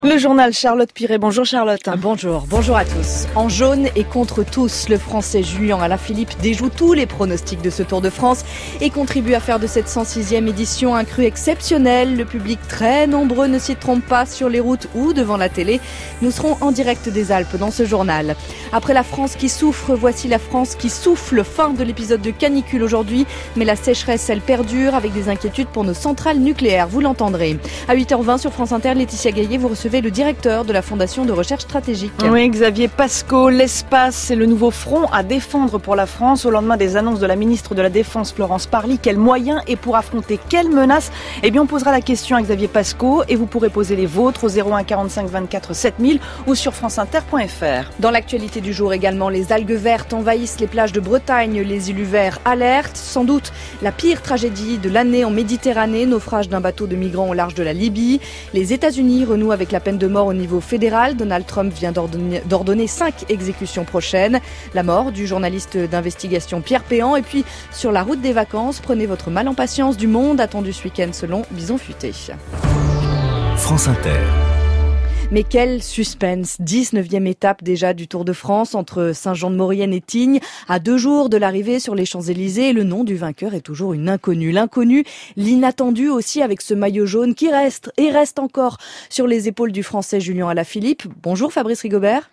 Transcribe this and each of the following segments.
Le journal Charlotte Piré. Bonjour Charlotte. Bonjour à tous. En jaune et contre tous, le Français Julien Alaphilippe déjoue tous les pronostics de ce Tour de France et contribue à faire de cette 106e édition un cru exceptionnel. Le public très nombreux ne s'y trompe pas sur les routes ou devant la télé. Nous serons en direct des Alpes dans ce journal. Après la France qui souffre, voici la France qui souffle. Fin de l'épisode de canicule aujourd'hui, mais la sécheresse, elle perdure avec des inquiétudes pour nos centrales nucléaires. Vous l'entendrez. À 8h20 sur France Inter, Laetitia Gaillet, vous recevez le directeur de la Fondation de recherche stratégique. Oui, Xavier Pascaud, l'espace, c'est le nouveau front à défendre pour la France. Au lendemain des annonces de la ministre de la Défense, Florence Parly, quels moyens et pour affronter quelles menaces ? Eh bien, on posera la question à Xavier Pascaud et vous pourrez poser les vôtres au 01 45 24 7000 ou sur franceinter.fr. Dans l'actualité du jour également, les algues vertes envahissent les plages de Bretagne. Les îles verts alertent. Sans doute la pire tragédie de l'année en Méditerranée, naufrage d'un bateau de migrants au large de la Libye. Les États-Unis renouent avec la peine de mort au niveau fédéral. Donald Trump vient d'ordonner 5 exécutions prochaines. La mort du journaliste d'investigation Pierre Péan. Et puis, sur la route des vacances, prenez votre mal en patience du monde attendu ce week-end selon Bison Futé. France Inter. Mais quel suspense, 19e étape déjà du Tour de France entre Saint-Jean-de-Maurienne et Tignes. À 2 jours de l'arrivée sur les Champs-Élysées, et le nom du vainqueur est toujours une inconnue. L'inconnu, l'inattendu aussi avec ce maillot jaune qui reste encore sur les épaules du Français Julien Alaphilippe. Bonjour Fabrice Rigobert.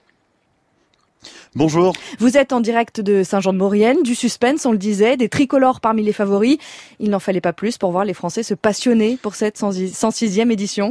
Bonjour. Vous êtes en direct de Saint-Jean-de-Maurienne, du suspense, on le disait, des tricolores parmi les favoris. Il n'en fallait pas plus pour voir les Français se passionner pour cette 106e édition.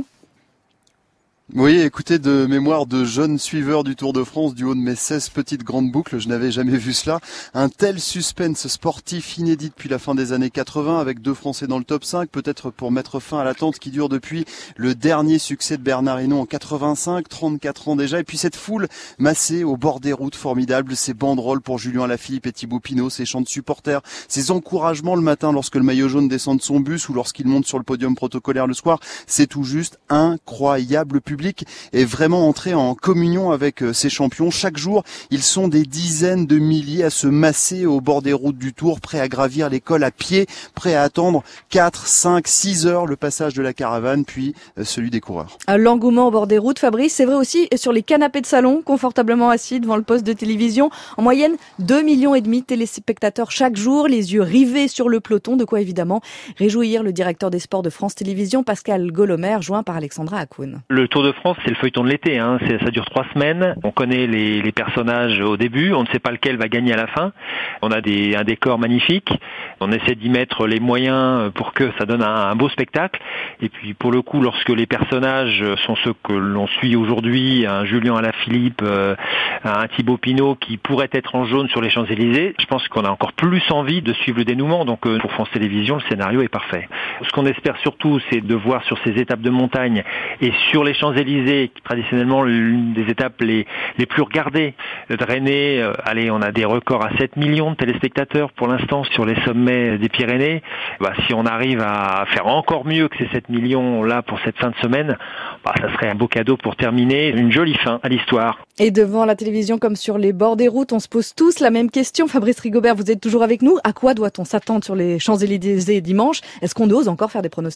Oui, écoutez, de mémoire de jeunes suiveurs du Tour de France, du haut de mes 16 petites grandes boucles, je n'avais jamais vu cela. Un tel suspense sportif inédit depuis la fin des années 80, avec 2 Français dans le top 5, peut-être pour mettre fin à l'attente qui dure depuis le dernier succès de Bernard Hinault en 85, 34 ans déjà. Et puis cette foule massée au bord des routes, formidable, ces banderoles pour Julien Alaphilippe et Thibaut Pinot, ces chants de supporters, ces encouragements le matin lorsque le maillot jaune descend de son bus ou lorsqu'il monte sur le podium protocolaire le soir, c'est tout juste incroyable. Le public est vraiment entré en communion avec ces champions. Chaque jour, ils sont des dizaines de milliers à se masser au bord des routes du Tour, prêts à gravir les cols à pied, prêts à attendre 4, 5, 6 heures le passage de la caravane, puis celui des coureurs. L'engouement au bord des routes, Fabrice, c'est vrai aussi sur les canapés de salon, confortablement assis devant le poste de télévision. En moyenne, 2,5 millions de téléspectateurs chaque jour, les yeux rivés sur le peloton. De quoi évidemment réjouir le directeur des sports de France Télévisions, Pascal Golomer, joint par Alexandra Hakoun. Le Tour de France, c'est le feuilleton de l'été, ça dure 3 semaines. On connaît les personnages au début, on ne sait pas lequel va gagner à la fin. On a un décor magnifique, on essaie d'y mettre les moyens pour que ça donne un beau spectacle. Et puis pour le coup, lorsque les personnages sont ceux que l'on suit aujourd'hui, un Julien Alaphilippe, un Thibaut Pinot qui pourrait être en jaune sur les Champs-Élysées, je pense qu'on a encore plus envie de suivre le dénouement. Donc pour France Télévisions, le scénario est parfait. Ce qu'on espère surtout, c'est de voir sur ces étapes de montagne et sur les Champs-Élysées, traditionnellement l'une des étapes les plus regardées, drainer, on a des records à 7 millions de téléspectateurs pour l'instant sur les sommets des Pyrénées. Si on arrive à faire encore mieux que ces 7 millions là pour cette fin de semaine, ça serait un beau cadeau pour terminer une jolie fin à l'histoire. Et devant la télévision comme sur les bords des routes, on se pose tous la même question. Fabrice Rigobert, vous êtes toujours avec nous. À quoi doit-on s'attendre sur les Champs-Élysées dimanche ? Est-ce qu'on ose encore faire des pronostics ?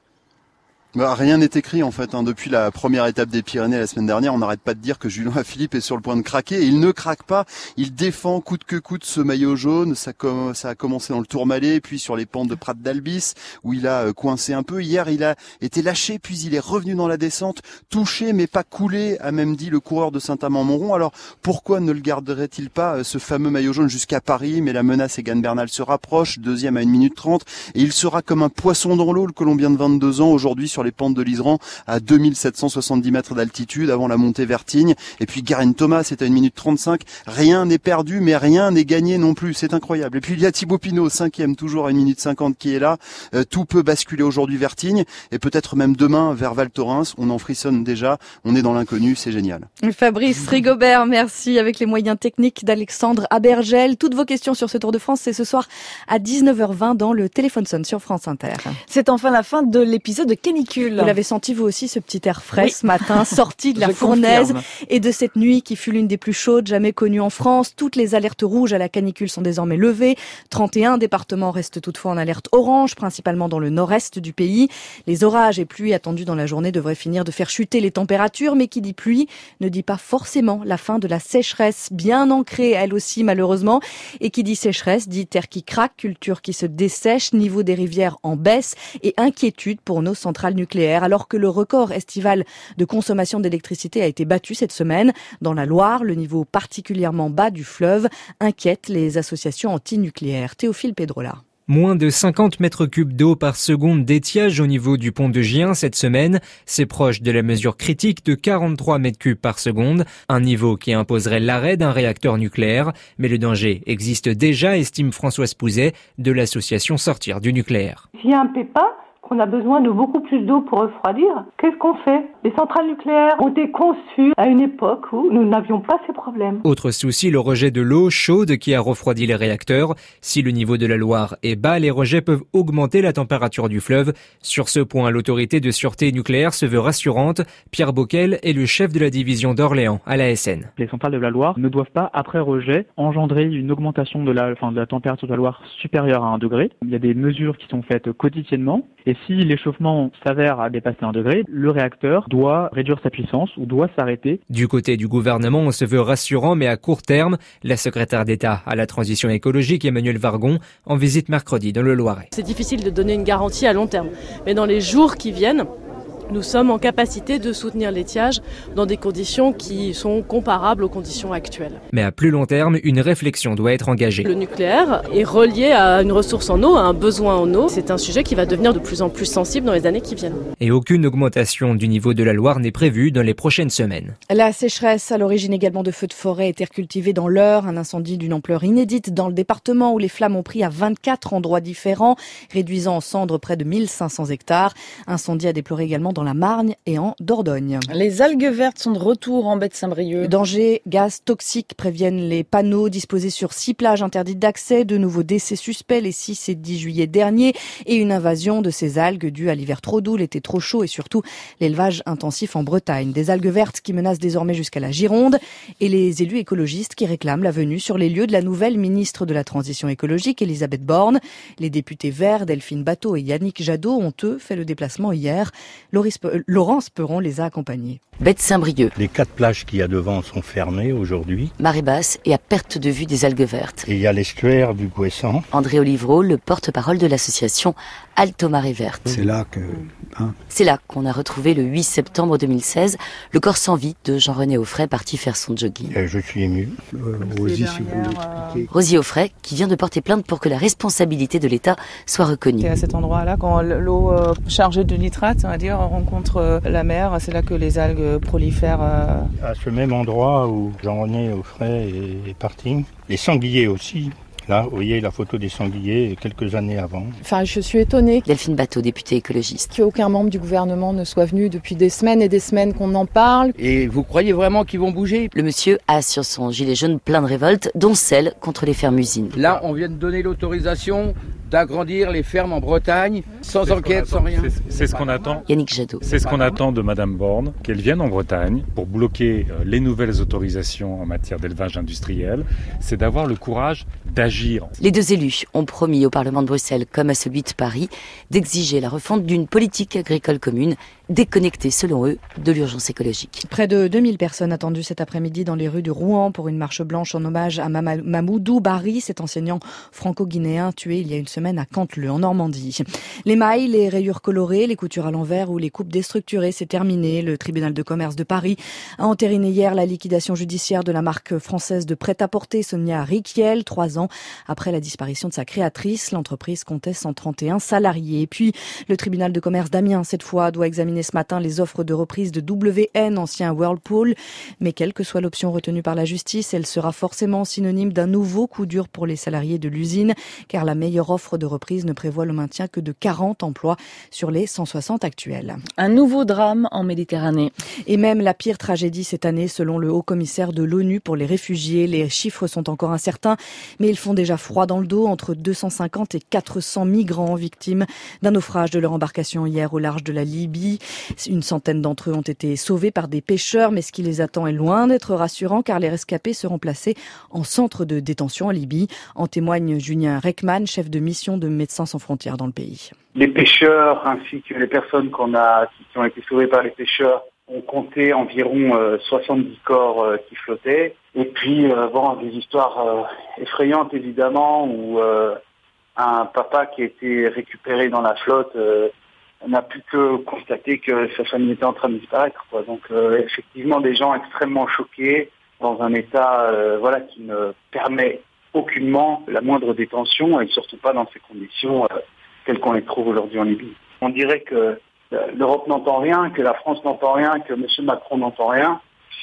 Rien n'est écrit en fait. Depuis la première étape des Pyrénées la semaine dernière, on n'arrête pas de dire que Julien Alaphilippe est sur le point de craquer. Et il ne craque pas. Il défend coûte que coûte ce maillot jaune. Ça a commencé dans le Tourmalet, puis sur les pentes de Prat d'Albis où il a coincé un peu. Hier, il a été lâché, puis il est revenu dans la descente, touché mais pas coulé, a même dit le coureur de Saint-Amand-Montrond. Alors pourquoi ne le garderait-il pas ce fameux maillot jaune jusqu'à Paris ? Mais la menace Egan Bernal se rapproche, deuxième à 1 minute 30, et il sera comme un poisson dans l'eau, le Colombien de 22 ans aujourd'hui sur les pentes de l'Iseran à 2770 mètres d'altitude avant la montée vers Tignes. Et puis Geraint Thomas, c'est à 1 minute 35. Rien n'est perdu, mais rien n'est gagné non plus. C'est incroyable. Et puis il y a Thibaut Pinot, 5e, toujours à 1 minute 50 qui est là. Tout peut basculer aujourd'hui vers Tignes et peut-être même demain vers Val Thorens. On en frissonne déjà. On est dans l'inconnu. C'est génial. Fabrice Rigobert, merci. Avec les moyens techniques d'Alexandre Abergel. Toutes vos questions sur ce Tour de France, c'est ce soir à 19h20 dans le Téléphone sonne sur France Inter. C'est enfin la fin de l'épisode de Canicule. canicule. Vous l'avez senti vous aussi, ce petit air frais ce matin, sorti de la fournaise et de cette nuit qui fut l'une des plus chaudes jamais connues en France. Toutes les alertes rouges à la canicule sont désormais levées. 31 départements restent toutefois en alerte orange, principalement dans le nord-est du pays. Les orages et pluies attendus dans la journée devraient finir de faire chuter les températures, mais qui dit pluie ne dit pas forcément la fin de la sécheresse, bien ancrée elle aussi malheureusement. Et qui dit sécheresse dit terre qui craque, culture qui se dessèche, niveau des rivières en baisse et inquiétude pour nos centrales nucléaires. Alors que le record estival de consommation d'électricité a été battu cette semaine, dans la Loire, le niveau particulièrement bas du fleuve inquiète les associations anti-nucléaires. Théophile Pedrola. Moins de 50 mètres cubes d'eau par seconde d'étiage au niveau du pont de Gien cette semaine. C'est proche de la mesure critique de 43 mètres cubes par seconde. Un niveau qui imposerait l'arrêt d'un réacteur nucléaire. Mais le danger existe déjà, estime Françoise Pouzet de l'association Sortir du nucléaire. S'il y a un pépin, qu'on a besoin de beaucoup plus d'eau pour refroidir, qu'est-ce qu'on fait? Les centrales nucléaires ont été conçues à une époque où nous n'avions pas ces problèmes. Autre souci, le rejet de l'eau chaude qui a refroidi les réacteurs. Si le niveau de la Loire est bas, les rejets peuvent augmenter la température du fleuve. Sur ce point, l'autorité de sûreté nucléaire se veut rassurante. Pierre Bockel est le chef de la division d'Orléans à la SN. Les centrales de la Loire ne doivent pas, après rejet, engendrer une augmentation de la température de la Loire supérieure à 1 degré. Il y a des mesures qui sont faites quotidiennement. Et si l'échauffement s'avère à dépasser 1 degré, le réacteur doit réduire sa puissance ou doit s'arrêter. Du côté du gouvernement, on se veut rassurant, mais à court terme. La secrétaire d'État à la transition écologique, Emmanuelle Vargon, en visite mercredi dans le Loiret. C'est difficile de donner une garantie à long terme. Mais dans les jours qui viennent, nous sommes en capacité de soutenir l'étiage dans des conditions qui sont comparables aux conditions actuelles. Mais à plus long terme, une réflexion doit être engagée. Le nucléaire est relié à une ressource en eau, à un besoin en eau. C'est un sujet qui va devenir de plus en plus sensible dans les années qui viennent. Et aucune augmentation du niveau de la Loire n'est prévue dans les prochaines semaines. La sécheresse, à l'origine également de feux de forêt et terres cultivées dans l'Eure, un incendie d'une ampleur inédite dans le département où les flammes ont pris à 24 endroits différents, réduisant en cendres près de 1500 hectares. Incendie à déplorer également dans la Marne et en Dordogne. Les algues vertes sont de retour en baie de Saint-Brieuc. Danger, gaz toxiques préviennent les panneaux disposés sur 6 plages interdites d'accès. De nouveaux décès suspects les 6 et 10 juillet dernier et une invasion de ces algues due à l'hiver trop doux, l'été trop chaud et surtout l'élevage intensif en Bretagne. Des algues vertes qui menacent désormais jusqu'à la Gironde et les élus écologistes qui réclament la venue sur les lieux de la nouvelle ministre de la Transition écologique, Elisabeth Borne. Les députés verts, Delphine Batteau et Yannick Jadot ont eux fait le déplacement hier. Laurence Perron les a accompagnés. Baie de Saint-Brieuc. Les 4 plages qu'il y a devant sont fermées aujourd'hui. Marée basse et à perte de vue des algues vertes. Et il y a l'estuaire du Gouessant. André Olivreau, le porte-parole de l'association Alto Marée Verte. C'est là qu'on a retrouvé le 8 septembre 2016 le corps sans vie de Jean-René Offray parti faire son jogging. Je suis ému. Rosie, si vous voulez. Rosie Offray qui vient de porter plainte pour que la responsabilité de l'État soit reconnue. C'est à cet endroit-là, quand l'eau chargée de nitrate, on va dire, rencontre la mer, c'est là que les algues prolifèrent. À ce même endroit où Jean-René Offray est parti, les sangliers aussi. Là, vous voyez la photo des sangliers quelques années avant. Enfin, je suis étonnée. Delphine Batteau, députée écologiste. Qu'aucun membre du gouvernement ne soit venu depuis des semaines et des semaines qu'on en parle. Et vous croyez vraiment qu'ils vont bouger? Le monsieur a sur son gilet jaune plein de révoltes, dont celle contre les fermes-usines. Là, on vient de donner l'autorisation d'agrandir les fermes en Bretagne, sans enquête, sans rien. C'est ce qu'on attend. Yannick Jadot. C'est ce qu'on attend de Madame Borne, qu'elle vienne en Bretagne pour bloquer les nouvelles autorisations en matière d'élevage industriel. C'est d'avoir le courage d'agir. Les deux élus ont promis au Parlement de Bruxelles, comme à celui de Paris, d'exiger la refonte d'une politique agricole commune, déconnectée, selon eux, de l'urgence écologique. Près de 2000 personnes attendues cet après-midi dans les rues de Rouen pour une marche blanche en hommage à Mamoudou Bari, cet enseignant franco-guinéen tué il y a une semaine à Canteleu, en Normandie. Les mailles, les rayures colorées, les coutures à l'envers ou les coupes déstructurées, c'est terminé. Le tribunal de commerce de Paris a entériné hier la liquidation judiciaire de la marque française de prêt-à-porter Sonia Rykiel, 3 ans après la disparition de sa créatrice. L'entreprise comptait 131 salariés. Et puis, le tribunal de commerce d'Amiens, cette fois, doit examiner ce matin les offres de reprise de WN, ancien Whirlpool. Mais quelle que soit l'option retenue par la justice, elle sera forcément synonyme d'un nouveau coup dur pour les salariés de l'usine, car la meilleure offre l'offre de reprise ne prévoit le maintien que de 40 emplois sur les 160 actuels. Un nouveau drame en Méditerranée. Et même la pire tragédie cette année selon le haut-commissaire de l'ONU pour les réfugiés. Les chiffres sont encore incertains, mais ils font déjà froid dans le dos. Entre 250 et 400 migrants victimes d'un naufrage de leur embarcation hier au large de la Libye. Une centaine d'entre eux ont été sauvés par des pêcheurs, mais ce qui les attend est loin d'être rassurant car les rescapés seront placés en centre de détention en Libye. En témoigne Julien Reckman, chef de mission de Médecins sans frontières dans le pays. Les pêcheurs ainsi que les personnes qui ont été sauvées par les pêcheurs ont compté environ 70 corps qui flottaient. Et puis, des histoires effrayantes évidemment où un papa qui a été récupéré dans la flotte n'a pu que constater que sa famille était en train de disparaître. Donc effectivement des gens extrêmement choqués dans un état qui ne permet aucunement la moindre détention et surtout pas dans ces conditions telles qu'on les trouve aujourd'hui en Libye. On dirait que l'Europe n'entend rien, que la France n'entend rien, que M. Macron n'entend rien.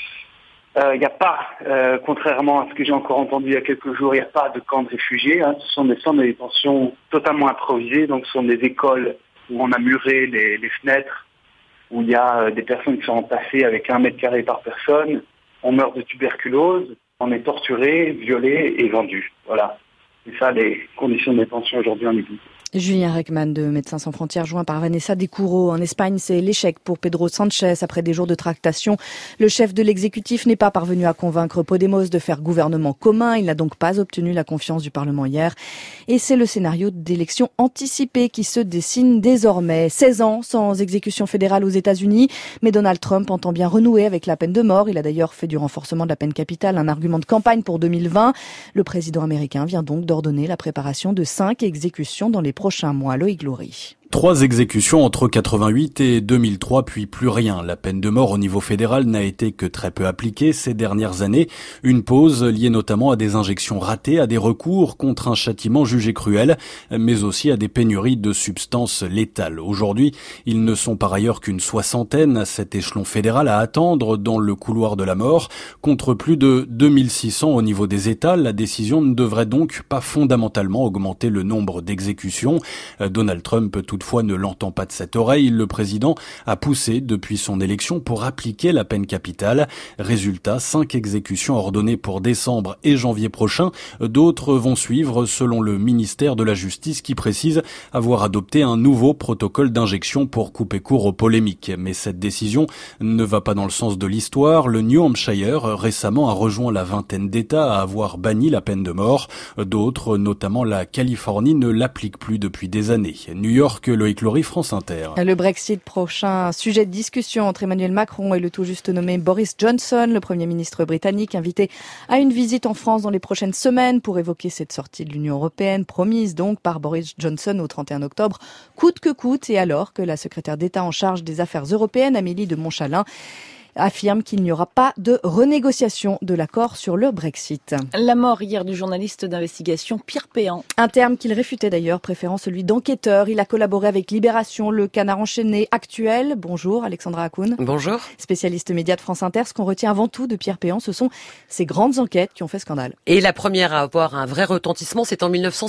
Il n'y a pas, contrairement à ce que j'ai encore entendu il y a quelques jours, il n'y a pas de camps de réfugiés. Ce sont des centres de détention totalement improvisés, donc ce sont des écoles où on a muré les fenêtres, où il y a des personnes qui sont entassées avec 1 mètre carré par personne. On meurt de tuberculose, on est torturé, violé et vendu. Voilà. C'est ça les conditions de détention aujourd'hui en Libye. Julien Reckman de Médecins sans frontières, joint par Vanessa Descoureaux. En Espagne, c'est l'échec pour Pedro Sánchez. Après des jours de tractation, le chef de l'exécutif n'est pas parvenu à convaincre Podemos de faire gouvernement commun. Il n'a donc pas obtenu la confiance du Parlement hier. Et c'est le scénario d'élection anticipée qui se dessine désormais. 16 ans sans exécution fédérale aux États-Unis. Mais Donald Trump entend bien renouer avec la peine de mort. Il a d'ailleurs fait du renforcement de la peine capitale un argument de campagne pour 2020. Le président américain vient donc d'ordonner la préparation de 5 exécutions dans les prochains mois. Loïc Glory. 3 exécutions entre 88 et 2003, puis plus rien. La peine de mort au niveau fédéral n'a été que très peu appliquée ces dernières années. Une pause liée notamment à des injections ratées, à des recours contre un châtiment jugé cruel, mais aussi à des pénuries de substances létales. Aujourd'hui, ils ne sont par ailleurs qu'une soixantaine à cet échelon fédéral à attendre dans le couloir de la mort. Contre plus de 2600 au niveau des États, la décision ne devrait donc pas fondamentalement augmenter le nombre d'exécutions. Donald Trump, toutefois, ne l'entend pas de cette oreille. Le président a poussé depuis son élection pour appliquer la peine capitale. Résultat, 5 exécutions ordonnées pour décembre et janvier prochain. D'autres vont suivre selon le ministère de la Justice qui précise avoir adopté un nouveau protocole d'injection pour couper court aux polémiques. Mais cette décision ne va pas dans le sens de l'histoire. Le New Hampshire récemment a rejoint la vingtaine d'États à avoir banni la peine de mort. D'autres, notamment la Californie, ne l'appliquent plus depuis des années. New York, Loïc Glory, France Inter. Le Brexit, prochain sujet de discussion entre Emmanuel Macron et le tout juste nommé Boris Johnson, le Premier ministre britannique, invité à une visite en France dans les prochaines semaines pour évoquer cette sortie de l'Union européenne, promise donc par Boris Johnson au 31 octobre, coûte que coûte, et alors que la secrétaire d'État en charge des affaires européennes, Amélie de Montchalin, affirme qu'il n'y aura pas de renégociation de l'accord sur le Brexit. La mort hier du journaliste d'investigation Pierre Péan. Un terme qu'il réfutait d'ailleurs, préférant celui d'enquêteur. Il a collaboré avec Libération, Le Canard enchaîné, Actuel. Bonjour Alexandra Hakoun. Bonjour. Spécialiste média de France Inter. Ce qu'on retient avant tout de Pierre Péan, ce sont ces grandes enquêtes qui ont fait scandale. Et la première à avoir un vrai retentissement, c'est en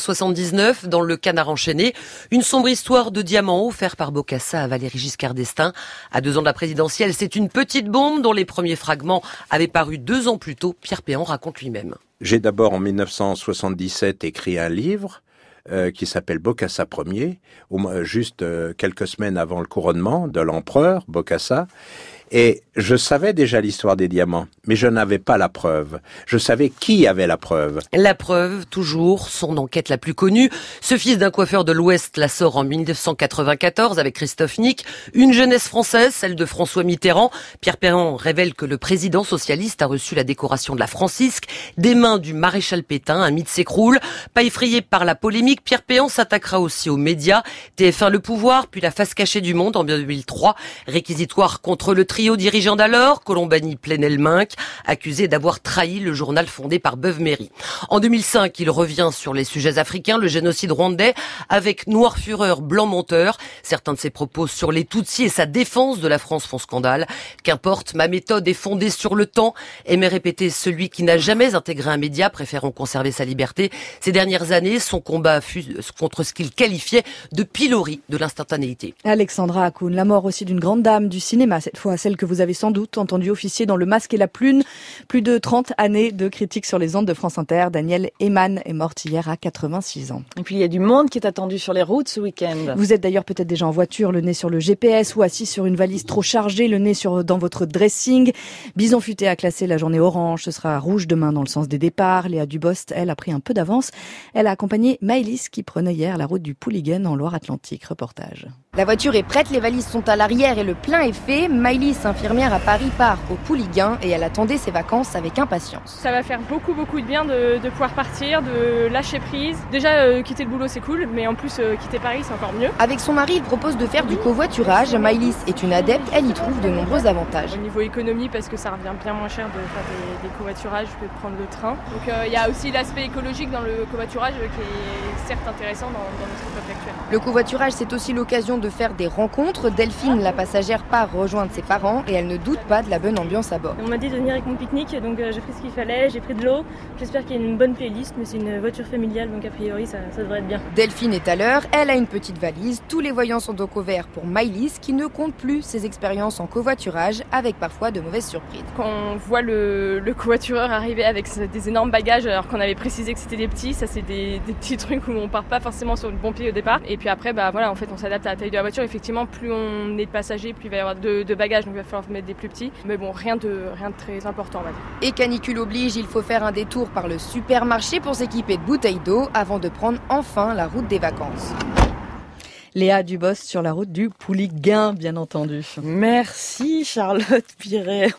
1979, dans Le Canard enchaîné. Une sombre histoire de diamants offerts par Bokassa à Valéry Giscard d'Estaing. À 2 ans de la présidentielle, c'est une petite bombe dont les premiers fragments avaient paru 2 ans plus tôt. Pierre Péan raconte lui-même. J'ai d'abord en 1977 écrit un livre qui s'appelle Bokassa Ier, juste quelques semaines avant le couronnement de l'empereur Bokassa. Et je savais déjà l'histoire des diamants, mais je n'avais pas la preuve. Je savais qui avait la preuve. La preuve, toujours, son enquête la plus connue. Ce fils d'un coiffeur de l'Ouest la sort en 1994 avec Christophe Nick. Une jeunesse française, celle de François Mitterrand. Pierre Péan révèle que le président socialiste a reçu la décoration de la Francisque des mains du maréchal Pétain. Un mythe s'écroule. Pas effrayé par la polémique, Pierre Péan s'attaquera aussi aux médias. TF1 Le Pouvoir, puis la face cachée du Monde en 2003. Réquisitoire contre le tri trio dirigeant d'alors, Colombani Plenel-Minck, accusé d'avoir trahi le journal fondé par Beuve-Méry. En 2005, il revient sur les sujets africains, le génocide rwandais, avec Noir Fureur, Blanc Menteur. Certains de ses propos sur les Tutsis et sa défense de la France font scandale. Qu'importe, ma méthode est fondée sur le temps, aimait répéter celui qui n'a jamais intégré un média, préférant conserver sa liberté. Ces dernières années, son combat fut contre ce qu'il qualifiait de pilori de l'instantanéité. Alexandra Hakoun, la mort aussi d'une grande dame du cinéma, cette fois celle que vous avez sans doute entendue officier dans Le Masque et la Plume. Plus de 30 années de critiques sur les ondes de France Inter. Danielle Eman est morte hier à 86 ans. Et puis il y a du monde qui est attendu sur les routes ce week-end. Vous êtes d'ailleurs peut-être déjà en voiture, le nez sur le GPS ou assis sur une valise trop chargée, le nez dans votre dressing. Bison Futé a classé la journée orange, ce sera rouge demain dans le sens des départs. Léa Dubost, elle, a pris un peu d'avance. Elle a accompagné Maëlys qui prenait hier la route du Pouliguen en Loire-Atlantique. Reportage. La voiture est prête, les valises sont à l'arrière et le plein est fait. Maëlys, infirmière à Paris, part au Pouliguen et elle attendait ses vacances avec impatience. Ça va faire beaucoup de bien de pouvoir partir, de lâcher prise. Déjà, quitter le boulot c'est cool, mais en plus quitter Paris c'est encore mieux. Avec son mari, il propose de faire du covoiturage. Maëlys est une adepte, elle y trouve de nombreux avantages. Au niveau économie, parce que ça revient bien moins cher de faire des covoiturages que de prendre le train. Donc il y a aussi l'aspect écologique dans le covoiturage qui est certes intéressant dans notre époque actuelle. Le covoiturage, c'est aussi l'occasion de faire des rencontres. Delphine, la passagère, part rejoindre ses parents et elle ne doute pas de la bonne ambiance à bord. On m'a dit de venir avec mon pique-nique, donc j'ai pris ce qu'il fallait, j'ai pris de l'eau. J'espère qu'il y a une bonne playlist, mais c'est une voiture familiale, donc a priori ça devrait être bien. Delphine est à l'heure, elle a une petite valise. Tous les voyants sont donc au vert pour Maëlys qui ne compte plus ses expériences en covoiturage avec parfois de mauvaises surprises. Quand on voit le covoitureur arriver avec des énormes bagages alors qu'on avait précisé que c'était des petits, ça c'est des petits trucs où on part pas forcément sur le bon pied au départ. Et puis après, en fait on s'adapte à la taille de la voiture. Effectivement, plus on est de passagers, plus il va y avoir de bagages, donc il va falloir mettre des plus petits. Mais bon, rien de très important, on va dire. Et canicule oblige, il faut faire un détour par le supermarché pour s'équiper de bouteilles d'eau avant de prendre enfin la route des vacances. Léa Dubost sur la route du Pouliguen, bien entendu. Merci Charlotte Piret.